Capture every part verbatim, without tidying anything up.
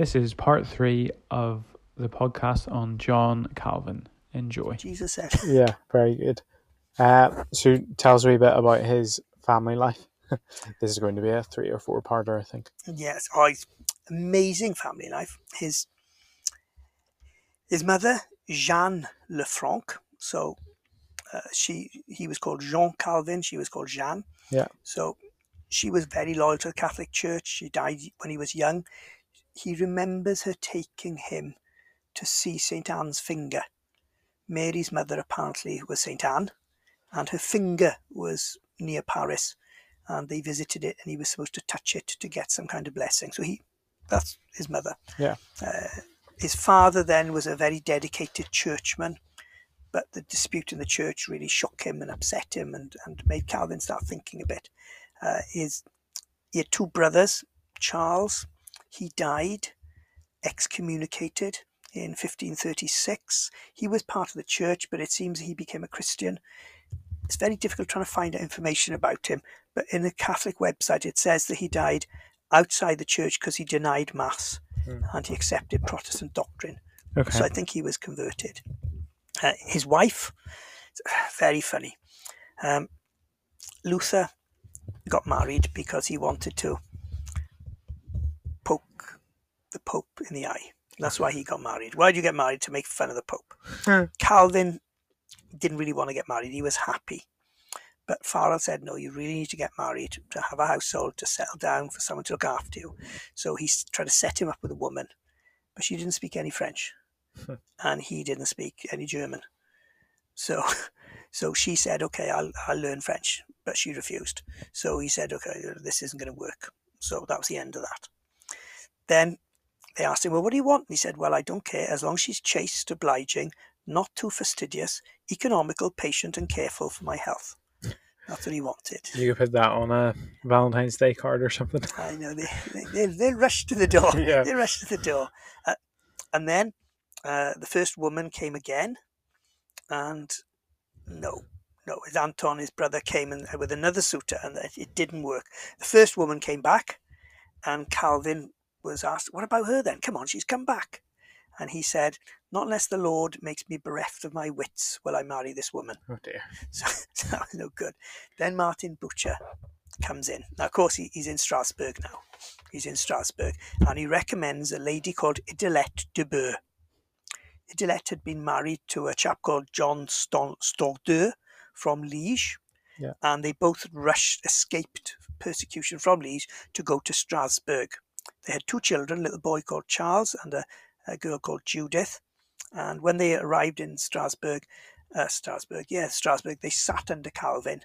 this is part three of the podcast on John Calvin. Enjoy. Jesus said. Yeah, very good. Uh, so tell us a wee bit about his family life. This is going to be a three or four parter, I think. Yes, oh, he's amazing family life. His his mother, Jeanne Lefranc. So uh, she he was called Jean Calvin. She was called Jeanne. Yeah. So she was very loyal to the Catholic Church. She died when he was young. He remembers her taking him to see Saint Anne's finger. Mary's mother apparently was Saint Anne, and her finger was near Paris, and they visited it, and he was supposed to touch it to get some kind of blessing. So he, that's his mother. Yeah. Uh, his father then was a very dedicated churchman, but the dispute in the church really shook him and upset him, and, and made Calvin start thinking a bit. Uh, his, he had two brothers, Charles. He died excommunicated in fifteen thirty-six. He was part of the church, but it seems he became a Christian. It's very difficult trying to find out information about him, but in the Catholic website it says that he died outside the church because he denied Mass mm. and he accepted Protestant doctrine. Okay. So I think he was converted. Uh, his wife, very funny. Um, Luther got married because he wanted to poke the Pope in the eye. That's why he got married. Why do you get married? To make fun of the Pope. Hmm. Calvin didn't really want to get married. He was happy. But Farel said, no, you really need to get married, to have a household, to settle down, for someone to look after you. So he tried to set him up with a woman, but she didn't speak any French. Hmm. And he didn't speak any German. So so she said, okay, I'll, I'll learn French. But she refused. So he said, okay, this isn't going to work. So that was the end of that. Then they asked him, well, what do you want? And he said, well, I don't care, as long as she's chaste, obliging, not too fastidious, economical, patient, and careful for my health. That's what he wanted. You could put that on a Valentine's Day card or something. I know, they they, they rushed to the door. Yeah. They rushed to the door. Uh, and then uh, the first woman came again, and no, no, his Anton, his brother, came in with another suitor, and it didn't work. The first woman came back, and Calvin was asked, what about her then? Come on, she's come back. And he said, not unless the Lord makes me bereft of my wits will I marry this woman. Oh dear. So, so that was no good. Then Martin Bucer comes in. Now, of course, he, he's in Strasbourg now. He's in Strasbourg. And he recommends a lady called Idelette de Boer. Idelette had been married to a chap called John Stordeur from Liège. Yeah. And they both rushed, escaped persecution from Liège to go to Strasbourg. They had two children, a little boy called Charles and a, a girl called Judith. And when they arrived in Strasbourg, uh, Strasbourg, yeah, Strasbourg, they sat under Calvin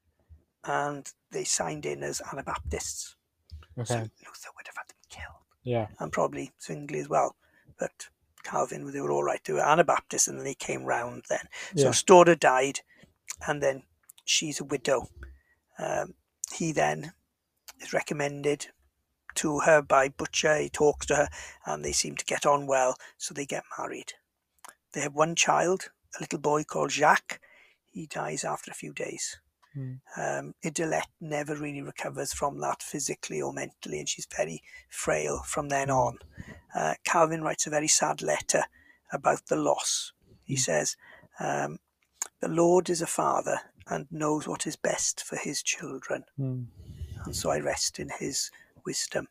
and they signed in as Anabaptists. Okay. So Luther would have had them killed. Yeah. And probably Zwingli as well. But Calvin, they were all right. They were Anabaptists, and then they came round then. So yeah. Stordeur died, and then she's a widow. Um, he then is recommended to her by Bucer. He talks to her, and they seem to get on well, so they get married. They have one child, a little boy called Jacques. He dies after a few days. Mm. Um, Idelette never really recovers from that physically or mentally, and she's very frail from then on. Uh, Calvin writes a very sad letter about the loss. He mm. says, um, the Lord is a father and knows what is best for his children. Mm. And so I rest in his wisdom.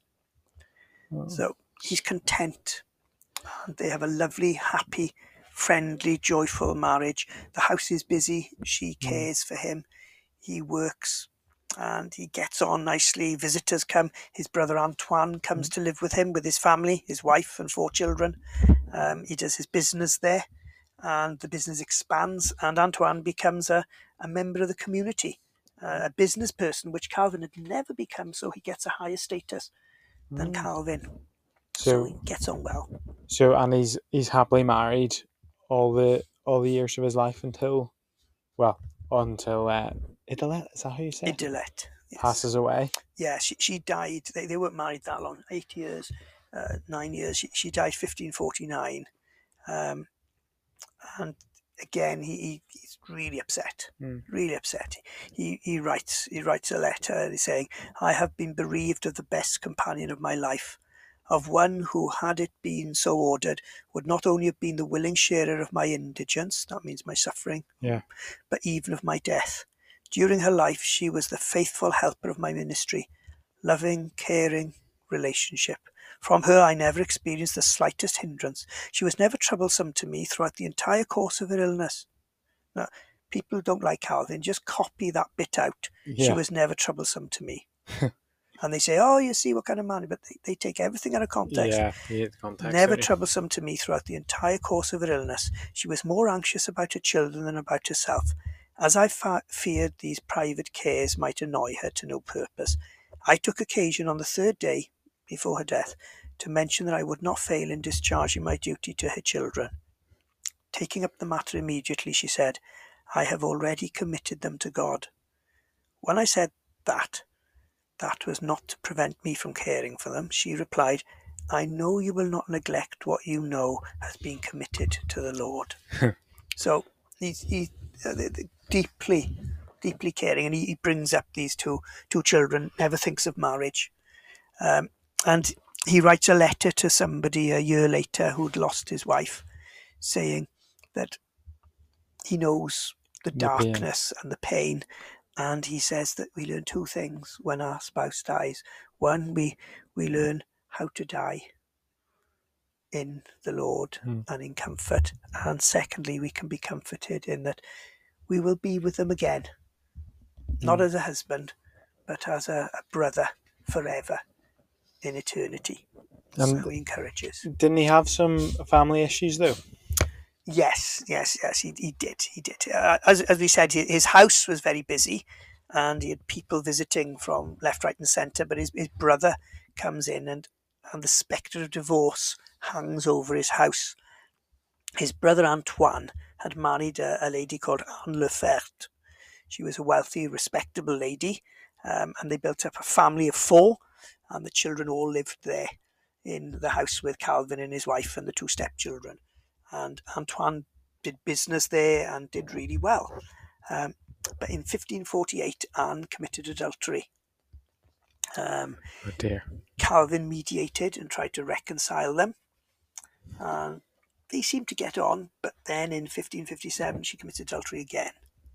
Oh. So he's content. And they have a lovely, happy, friendly, joyful marriage. The house is busy. She cares mm. for him. He works and he gets on nicely. Visitors come. His brother Antoine comes mm. to live with him, with his family, his wife and four children. Um, he does his business there, and the business expands, and Antoine becomes a, a member of the community, uh, a business person, which Calvin had never become, so he gets a higher status than mm. Calvin. So, so he gets on well. So, and he's he's happily married all the all the years of his life until, well, until uh, Idelette, is that how you say it? Idelette, yes. Passes away. Yeah, she she died. They they weren't married that long, eight years, uh, nine years. She she died fifteen forty-nine, um, and again he, he he's really upset, mm. really upset. He he writes he writes a letter saying, "I have been bereaved of the best companion of my life. of one who, had it been so ordered, would not only have been the willing sharer of my indigence, that means my suffering, Yeah. but even of my death. During her life, she was the faithful helper of my ministry, loving, caring relationship. From her, I never experienced the slightest hindrance. She was never troublesome to me throughout the entire course of her illness. Now, people who don't like Calvin, just copy that bit out. Yeah. She was never troublesome to me. And they say, oh, you see what kind of man, but they, they take everything out of context. Yeah, yeah, the context. Never don't you? troublesome to me throughout the entire course of her illness. She was more anxious about her children than about herself. As I fa- feared these private cares might annoy her to no purpose, I took occasion on the third day before her death to mention that I would not fail in discharging my duty to her children. Taking up the matter immediately, she said, I have already committed them to God. When I said that, that was not to prevent me from caring for them, she replied, I know you will not neglect what you know has been committed to the Lord. So he's, he's uh, deeply, deeply caring, and he, he brings up these two two children, never thinks of marriage. Um, and he writes a letter to somebody a year later who'd lost his wife, saying that he knows the, The pain. darkness and the pain. And he says that we learn two things when our spouse dies. One, we, we learn how to die in the Lord Mm. and in comfort. And secondly, we can be comforted in that we will be with them again, not Mm. as a husband, but as a, a brother forever in eternity. And so he encourages. didn't he have some family issues though? Yes, yes, yes, he, he did, he did. Uh, as, as we said, his house was very busy and he had people visiting from left, right and centre, but his, his brother comes in and, and the spectre of divorce hangs over his house. His brother Antoine had married a, a lady called Anne Lefert. She was a wealthy, respectable lady, um, and they built up a family of four, and the children all lived there in the house with Calvin and his wife and the two stepchildren. And Antoine did business there and did really well. Um, but in fifteen forty-eight, Anne committed adultery. Um, Oh dear. Calvin mediated and tried to reconcile them. And they seemed to get on, but then in fifteen fifty-seven, she commits adultery again.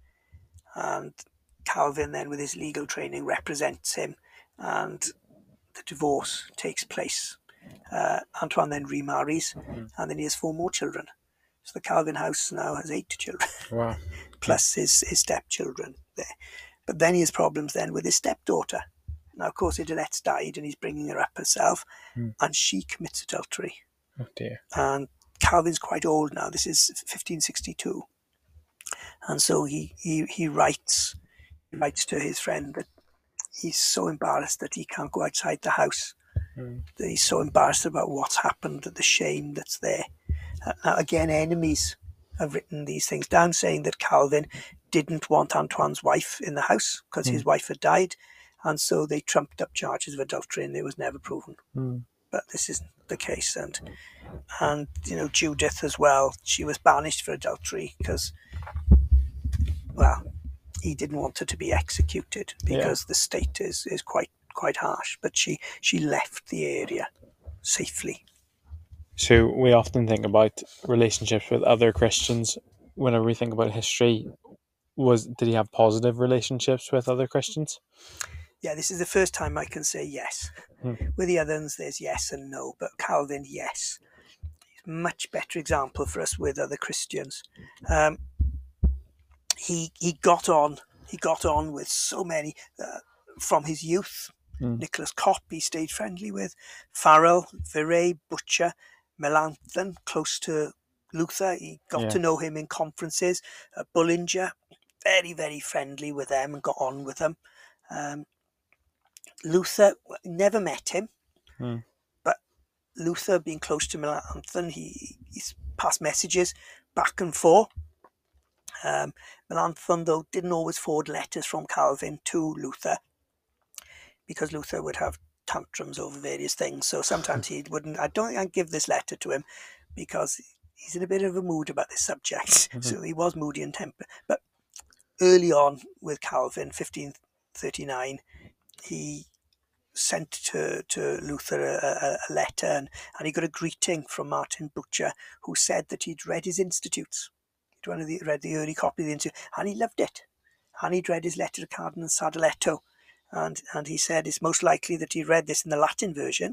And Calvin then, with his legal training, represents him, and the divorce takes place. Uh, Antoine then remarries, Mm. and then he has four more children. So the Calvin house now has eight children, Wow. plus his, his stepchildren there. But then he has problems then with his stepdaughter. Now, of course, Idalette's died, and he's bringing her up herself, Mm. and she commits adultery. Oh dear. And Calvin's quite old now. This is fifteen sixty-two. And so he, he, he writes he writes to his friend that he's so embarrassed that he can't go outside the house. Mm. That he's so embarrassed about what's happened, that the shame that's there. Uh, now, again, enemies have written these things down, saying that Calvin didn't want Antoine's wife in the house because Mm. his wife had died. And so they trumped up charges of adultery, and it was never proven. Mm. But this isn't the case. And, and you know, Judith as well, she was banished for adultery because, well, he didn't want her to be executed because yeah. the state is, is quite quite harsh. But she, she left the area safely. So we often think about relationships with other Christians. Whenever we think about history, was did he have positive relationships with other Christians? Yeah, this is the first time I can say yes. Hmm. With the others, there's yes and no, but Calvin, yes. He's a much better example for us with other Christians. Um, he he got on. He got on with so many uh, from his youth. Mm. Nicholas Kopp, he stayed friendly with. Farel, Viret, Butcher, Melanchthon, close to Luther. He got yeah. to know him in conferences. Uh, Bullinger, very, very friendly with them and got on with them. Um, Luther, never met him. Mm. But Luther, being close to Melanchthon, he, he's passed messages back and forth. Um, Melanchthon, though, didn't always forward letters from Calvin to Luther because Luther would have tantrums over various things. So sometimes he wouldn't, I don't think I'd give this letter to him because he's in a bit of a mood about this subject. Mm-hmm. So he was moody and temper. But early on with Calvin, fifteen thirty-nine, he sent to, to Luther a, a letter, and, and he got a greeting from Martin Bucer, who said that he'd read his Institutes. He'd one of the, read the early copy of the Institute, and he loved it. And he'd read his letter to Cardinal Sadoleto, and, and he said it's most likely that he read this in the Latin version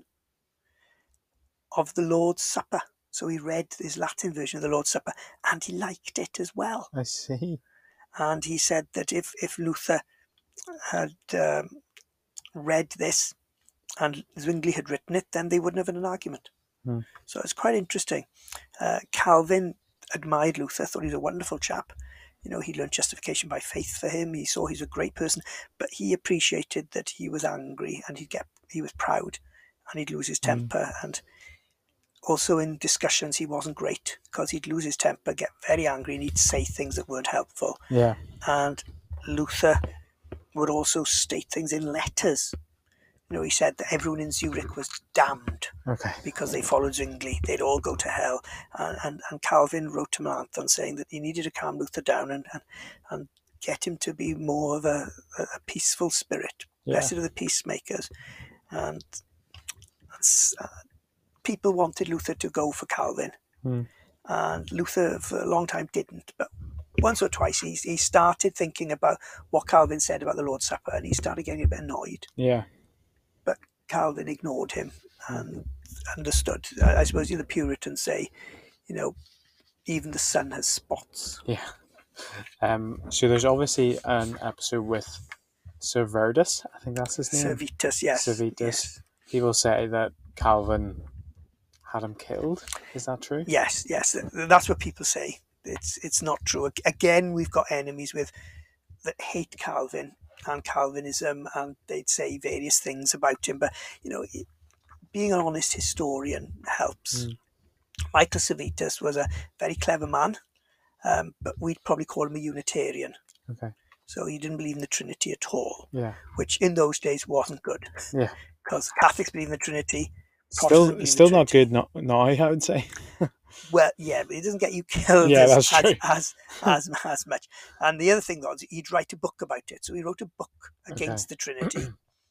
of the Lord's Supper. So he read his Latin version of the Lord's Supper, and he liked it as well. I see. And he said that if, if Luther had um, read this and Zwingli had written it, then they wouldn't have had an argument. Hmm. So it's quite interesting. Uh, Calvin admired Luther, thought he was a wonderful chap. You know, he learned justification by faith for him. He saw he's a great person, but he appreciated that he was angry and he'd get, he was proud and he'd lose his temper. Hmm. And also in discussions, he wasn't great because he'd lose his temper, get very angry, and he'd say things that weren't helpful. Yeah. And Luther would also state things in letters. You know, he said that everyone in Zurich was damned okay. because they followed Zwingli. They'd all go to hell. And, and, and Calvin wrote to Melanchthon saying that he needed to calm Luther down and, and, and get him to be more of a, a peaceful spirit. Yeah. Blessed are the peacemakers. And uh, people wanted Luther to go for Calvin. Hmm. And Luther for a long time didn't. But once or twice he, he started thinking about what Calvin said about the Lord's Supper, and he started getting a bit annoyed. Yeah. But Calvin ignored him and understood. I, I suppose the Puritans say, you know, even the sun has spots. Yeah. Um. So there's obviously an episode with Servetus, I think that's his name. Servetus, yes. Servetus. Yes. People say that Calvin had him killed. Is that true? Yes, yes. That's what people say. It's it's not true. Again, we've got enemies with that hate Calvin and Calvinism, and they'd say various things about him. But you know, being an honest historian helps. Mm. Michael Servetus was a very clever man, um, but we'd probably call him a Unitarian. Okay. So he didn't believe in the Trinity at all. Yeah. Which in those days wasn't good. Yeah. Because Catholics believe in the Trinity. Still, still not good now, now, I would say. Well, yeah, but it doesn't get you killed yeah, as, that's true. as, as, as, as much. And the other thing was, he'd write a book about it. So he wrote a book against okay. the Trinity.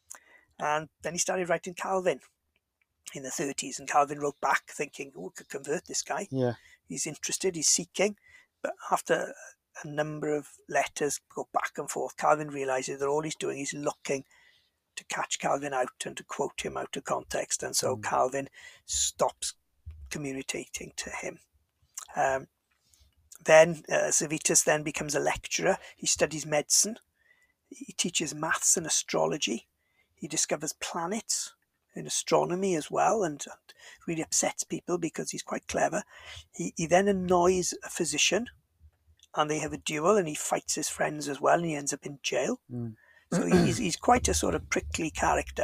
And then he started writing Calvin in the thirties. And Calvin wrote back thinking, oh, I could convert this guy. Yeah. He's interested, he's seeking. But after a number of letters go back and forth, Calvin realizes that all he's doing is looking to catch Calvin out and to quote him out of context. And so mm. Calvin stops communicating to him. Um, then uh, Servetus then becomes a lecturer. He studies medicine. He teaches maths and astrology. He discovers planets in astronomy as well, and, and really upsets people because he's quite clever. He, he then annoys a physician, and they have a duel, and he fights his friends as well, and he ends up in jail. Mm. So he's he's quite a sort of prickly character.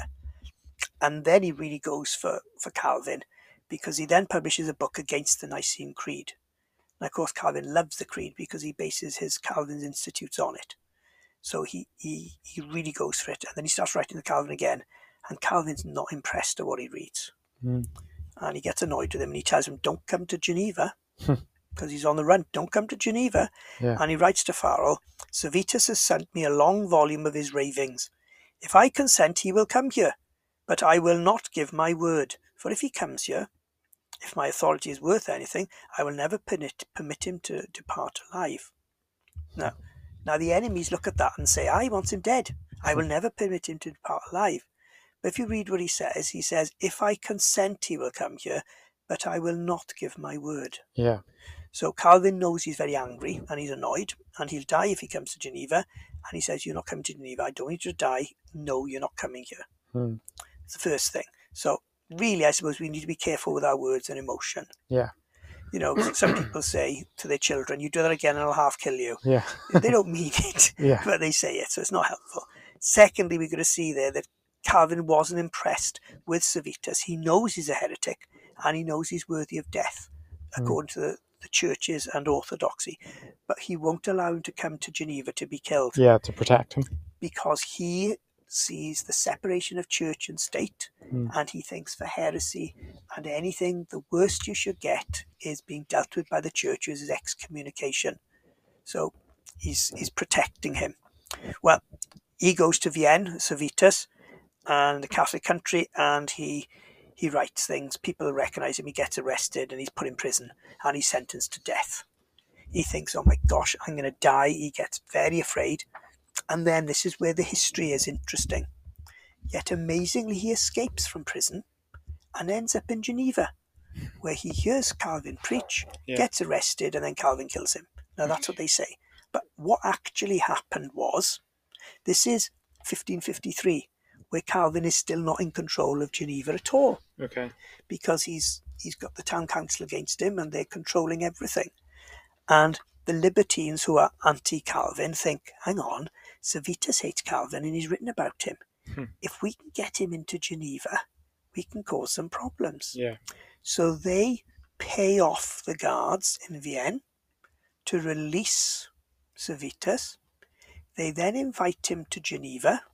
And then he really goes for, for Calvin, because he then publishes a book against the Nicene Creed. And of course, Calvin loves the creed because he bases his Calvin's Institutes on it. So he, he, he really goes for it. And then he starts writing to Calvin again. And Calvin's not impressed at what he reads. Mm. And he gets annoyed with him and he tells him, don't come to Geneva. Because he's on the run. Don't come to Geneva. Yeah. And he writes to Farel, Servetus has sent me a long volume of his ravings. If I consent, he will come here. But I will not give my word. For if he comes here, if my authority is worth anything, I will never permit, permit him to depart alive. Now, now the enemies look at that and say, I want him dead. I will never permit him to depart alive. But if you read what he says, he says, if I consent, he will come here, but I will not give my word. Yeah. So Calvin knows he's very angry and he's annoyed, and he'll die if he comes to Geneva. And he says, you're not coming to Geneva. I don't need you to die. No, you're not coming here. Hmm. It's the first thing. So really, I suppose we need to be careful with our words and emotion. Yeah. You know, some people say to their children, you do that again and I'll half kill you. Yeah. They don't mean it, yeah. but they say it, so it's not helpful. Secondly, we're going to see there that Calvin wasn't impressed with Servetus. He knows he's a heretic and he knows he's worthy of death, mm. according to the, the churches and orthodoxy. But he won't allow him to come to Geneva to be killed. Yeah, to protect him. Because he sees the separation of church and state, mm. and he thinks for heresy and anything, the worst you should get is being dealt with by the church as excommunication. So he's he's protecting him. Well, he goes to Vienne, Servetus, and a Catholic country, and he he writes things. People recognise him. He gets arrested and he's put in prison and he's sentenced to death. He thinks, oh my gosh, I'm going to die. He gets very afraid. And then this is where the history is interesting. Yet amazingly, he escapes from prison and ends up in Geneva, where he hears Calvin preach, Yeah. gets arrested, and then Calvin kills him. Now, that's what they say. But what actually happened was, this is fifteen fifty-three, where Calvin is still not in control of Geneva at all, Okay. because he's he's got the town council against him and they're controlling everything. And the libertines who are anti-Calvin think, hang on, Servetus hates Calvin and he's written about him. Hmm. If we can get him into Geneva, we can cause some problems. Yeah. So they pay off the guards in Vienne to release Servetus. They then invite him to Geneva.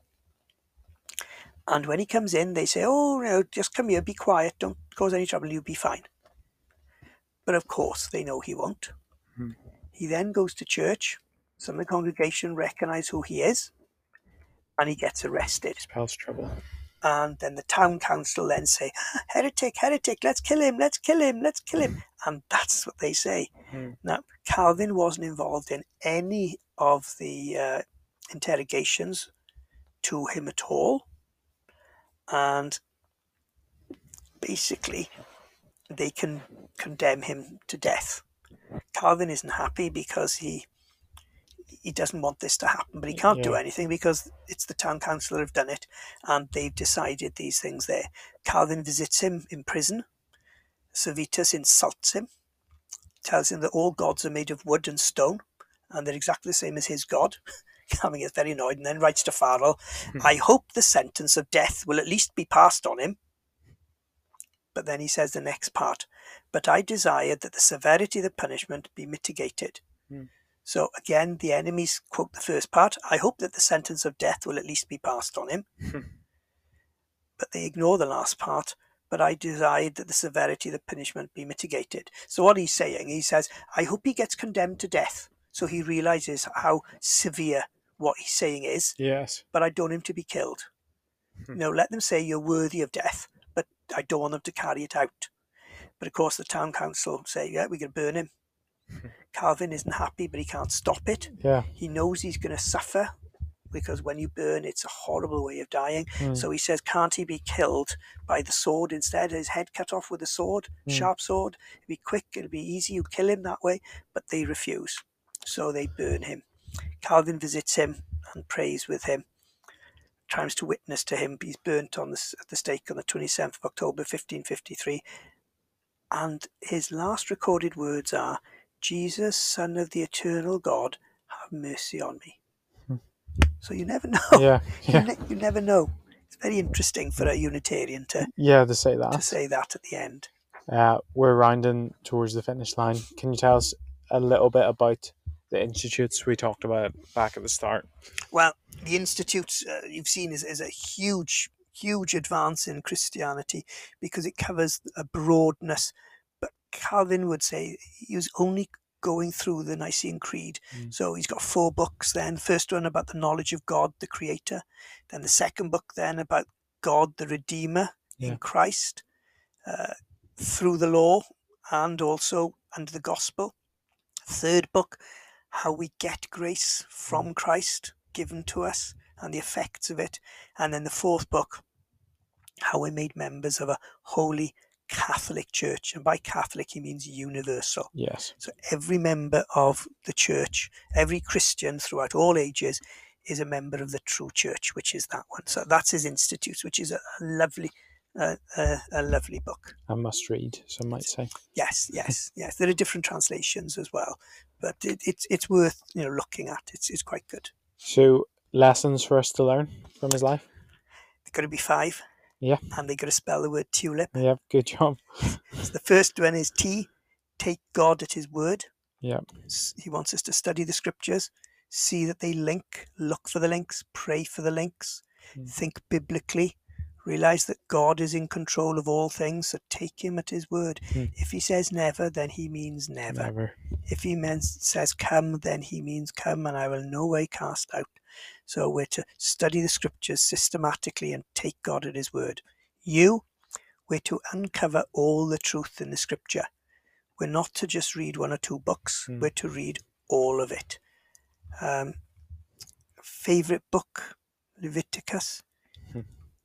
And when he comes in, they say, oh, no, just come here, be quiet, don't cause any trouble, you'll be fine. But of course, they know he won't. Hmm. He then goes to church. Some of the congregation recognize who he is, and he gets arrested. Spells trouble. And then the town council then say, heretic, heretic, let's kill him, let's kill him, let's kill him. And that's what they say. Hmm. Now, Calvin wasn't involved in any of the uh, interrogations to him at all. And basically, they can condemn him to death. Calvin isn't happy because he he doesn't want this to happen, but he can't do Yeah. anything because it's the town council that have done it, and they've decided these things there. Calvin visits him in prison. Servetus insults him, tells him that all gods are made of wood and stone, and they're exactly the same as his god. Calvin gets very annoyed and then writes to Farrell, I hope the sentence of death will at least be passed on him. But then he says the next part, but I desired that the severity of the punishment be mitigated. Hmm. So again, the enemies quote the first part, I hope that the sentence of death will at least be passed on him. But they ignore the last part, but I desired that the severity of the punishment be mitigated. So what he's saying, he says, I hope he gets condemned to death. So he realizes how severe what he's saying is, Yes. but I don't want him to be killed. Hmm. You know, let them say you're worthy of death, but I don't want them to carry it out. But of course, the town council say, yeah, we're going to burn him. Calvin isn't happy, but he can't stop it. Yeah. He knows he's going to suffer because when you burn, it's a horrible way of dying. Hmm. So he says, can't he be killed by the sword instead? His head cut off with a sword, Hmm. sharp sword. It'd be quick, it'd be easy, you kill him that way. But they refuse. So they burn him. Calvin visits him and prays with him, tries to witness to him. He's burnt on the, at the stake on the twenty-seventh of October, fifteen fifty-three. And his last recorded words are, Jesus, Son of the eternal God, have mercy on me. Hmm. So you never know. Yeah. You, Yeah. ne- you never know. It's very interesting for a Unitarian to, Yeah. To say to that. say that at the end. Uh, we're rounding towards the finish line. Can you tell us a little bit about the institutes we talked about back at the start? Well, the Institute, uh, you've seen, is, is a huge, huge advance in Christianity because it covers a broadness. But Calvin would say he was only going through the Nicene Creed. Mm. So he's got four books then. First one about the knowledge of God, the Creator. Then the second book then about God, the Redeemer Yeah. in Christ, uh, through the law and also under the gospel. Third book, how we get grace from Christ given to us and the effects of it. And then the fourth book, how we're made members of a holy Catholic Church. And by Catholic, he means universal. Yes. So every member of the church, every Christian throughout all ages is a member of the true church, which is that one. So that's his Institutes, which is a lovely, uh, uh, a lovely book. A must read, some might say. Yes, yes, yes. There are different translations as well, but it, it's it's worth you know looking at. It's it's quite good. So, lessons for us to learn from his life? They've got to be five. Yeah. And they've got to spell the word tulip. Yeah, good job. So the first one is T, take God at his word. Yeah. S- He wants us to study the scriptures, see that they link, look for the links, pray for the links, Mm. think biblically, realize that God is in control of all things, so take him at his word. Mm. If he says never, then he means never. Never. If he means, says come, then he means come, and I will no way cast out. So we're to study the scriptures systematically and take God at his word. You, we're to uncover all the truth in the scripture. We're not to just read one or two books. Mm. We're to read all of it. Um, favorite book, Leviticus. Hmm.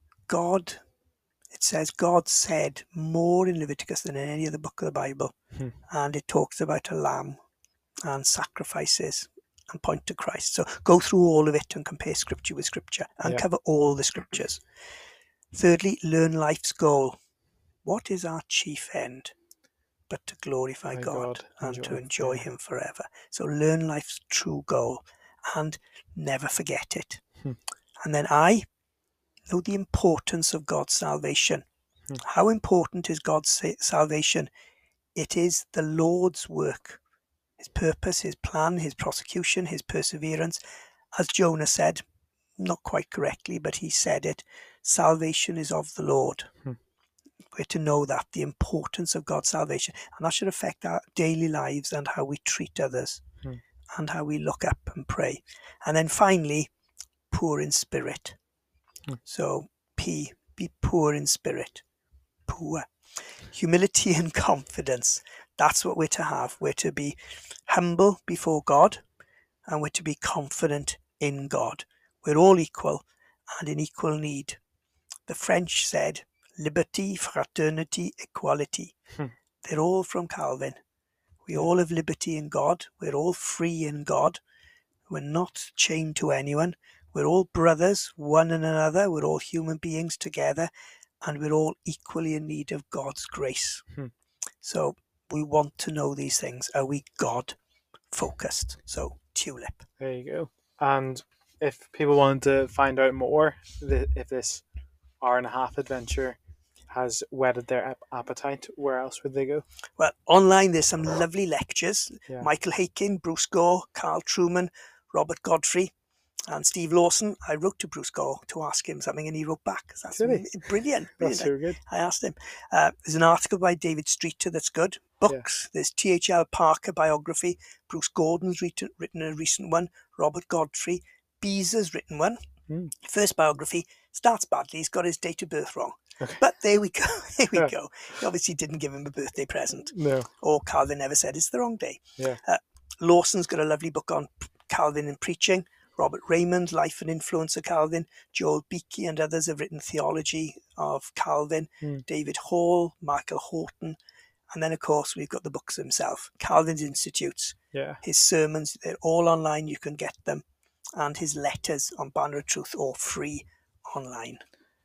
God, it says God said more in Leviticus than in any other book of the Bible. Hmm. And it talks about a lamb and sacrifices and point to Christ. So go through all of it and compare scripture with scripture and yeah. cover all the scriptures. Thirdly, learn life's goal. What is our chief end? But to glorify God, God and enjoy, to enjoy yeah. him forever. So learn life's true goal and never forget it. Hmm. And then I know the importance of God's salvation. Hmm. How important is God's salvation? It is the Lord's work, his purpose, his plan, his prosecution, his perseverance. As Jonah said, not quite correctly, but he said it, salvation is of the Lord. Hmm. We're to know that, the importance of God's salvation. And that should affect our daily lives and how we treat others hmm. and how we look up and pray. And then finally, poor in spirit. Hmm. So P, be poor in spirit. Poor. Humility and confidence. That's what we're to have. We're to be humble before God and we're to be confident in God. We're all equal and in equal need. The French said, liberty, fraternity, equality. Hmm. They're all from Calvin. We all have liberty in God. We're all free in God. We're not chained to anyone. We're all brothers, one and another. We're all human beings together. And we're all equally in need of God's grace. Hmm. So we want to know these things. Are we God focused? So Tulip. There you go. And if people want to find out more, if this hour and a half adventure has whetted their appetite, where else would they go? Well, online there's some lovely lectures. Yeah. Michael Haykin, Bruce Gore, Carl Trueman, Robert Godfrey, and Steve Lawson. I wrote to Bruce Gore to ask him something and he wrote back. That's really? brilliant. That's so good. I asked him. Uh, there's an article by David Streeter that's good. Books. Yeah. There's T H L Parker biography. Bruce Gordon's written, written a recent one. Robert Godfrey. Beezer's written one. Mm. First biography starts badly. He's got his date of birth wrong. Okay. But there we go. There we yeah. go. He obviously didn't give him a birthday present. No. Or Calvin never said it's the wrong day. Yeah. Uh, Lawson's got a lovely book on Calvin and preaching. Robert Raymond, Life and Influence of Calvin. Joel Beakey and others have written theology of Calvin. Mm. David Hall, Michael Horton. And then, of course, we've got the books himself. Calvin's Institutes. Yeah. His sermons, they're all online. You can get them. And his letters on Banner of Truth, all free online.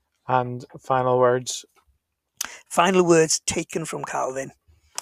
And final words? Final words taken from Calvin.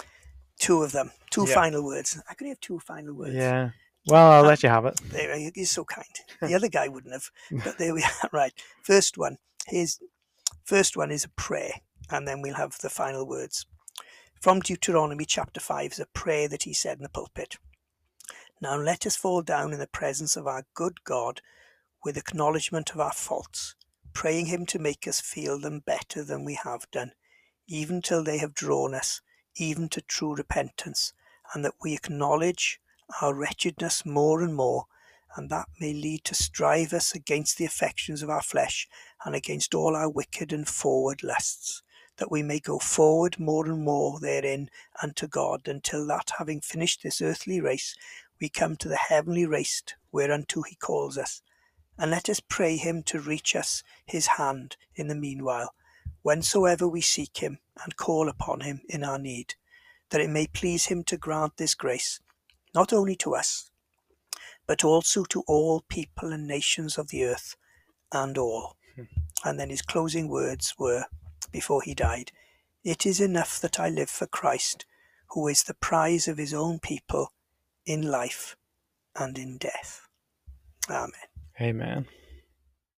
Two of them. Two yeah. final words. I could have two final words. Yeah. Well, I'll um, let you have it. There, you're so kind. The other guy wouldn't have. But there we are. Right. First one. His first one is a prayer. And then we'll have the final words. From Deuteronomy chapter five is a prayer that he said in the pulpit. Now let us fall down in the presence of our good God with acknowledgement of our faults, praying him to make us feel them better than we have done, even till they have drawn us, even to true repentance, and that we acknowledge our wretchedness more and more, and that may lead to strive us against the affections of our flesh and against all our wicked and forward lusts, that we may go forward more and more therein unto God, until that, having finished this earthly race, we come to the heavenly race whereunto he calls us. And let us pray him to reach us his hand in the meanwhile, whensoever we seek him and call upon him in our need, that it may please him to grant this grace, not only to us, but also to all people and nations of the earth, and all. Hmm. And then his closing words were, before he died, it is enough that I live for Christ, who is the prize of his own people in life and in death. Amen. Amen.